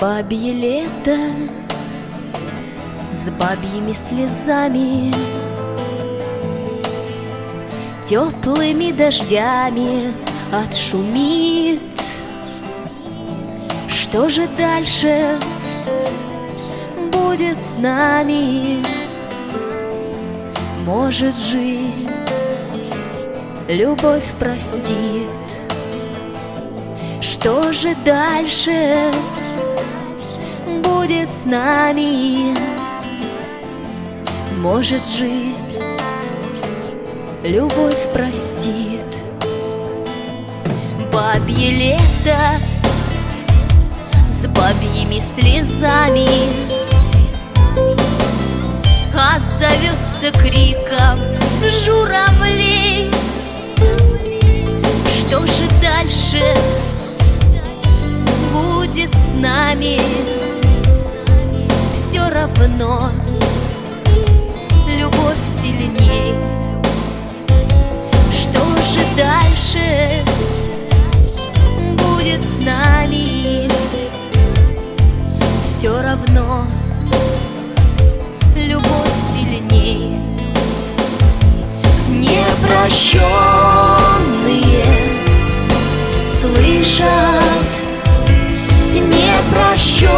Бабье лето с бабьими слезами, теплыми дождями отшумит. Что же дальше будет с нами? Может, жизнь любовь простит. Что же дальше будет с нами? Может, жизнь любовь простит. Бабье лето с бабьими слезами отзовется криком журавлей. Что же дальше будет с нами? Все равно любовь сильней. Что же дальше будет с нами? Все равно любовь сильней. Непрощенные слышат, непрощенные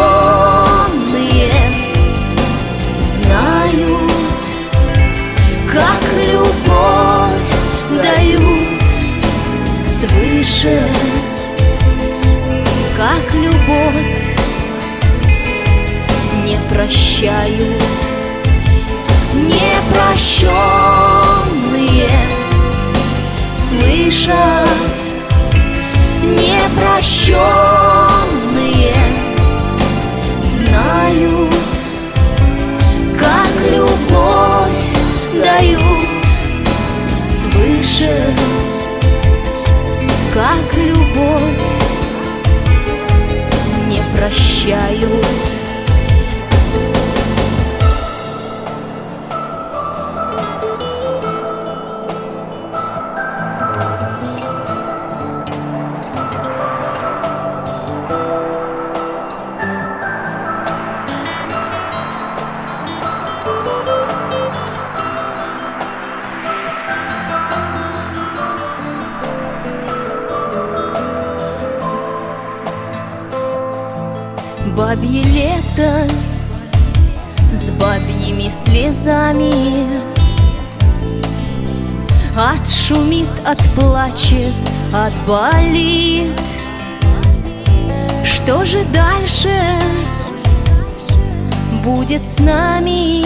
знают, как любовь дают свыше, как любовь не прощают. Непрощенные слышат, непрощенные знают, как любовь дают свыше, как любовь не прощают. Бабье лето с бабьими слезами отшумит, отплачет, отболит. Что же дальше будет с нами?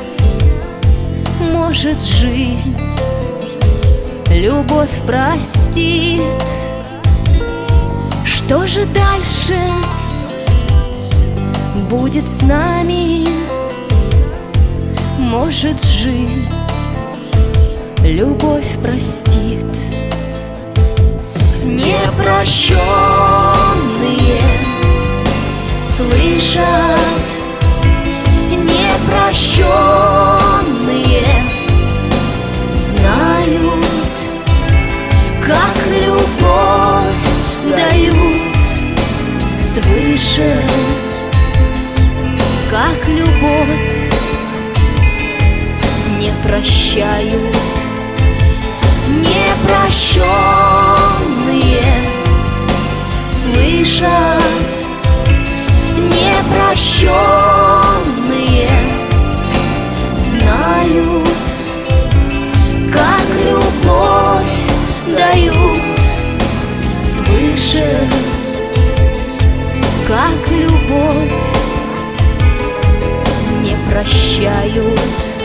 Может, жизнь любовь простит. Что же дальше будет с нами? Может, жизнь любовь простит. Непрощенные слышат, непрощенные знают, как любовь дают свыше, как любовь не прощают. Непрощенные слышат, непрощенные знают, как любовь дают свыше, как любовь не прощают.